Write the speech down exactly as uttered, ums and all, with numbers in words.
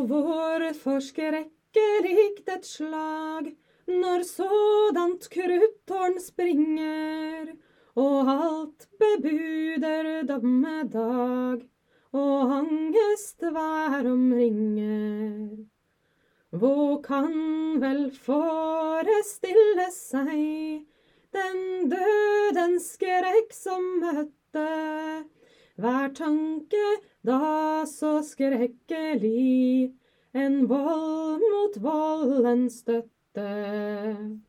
hvorfor skrekkelikt et slag, når sådant kruttårn springer, og alt bebuder dommedag, og angest vær omringer. Hvor kan vel forestille seg den dødens skrekk som møtte, hver tanke da så skrekkelig, en vold mot volden støtte.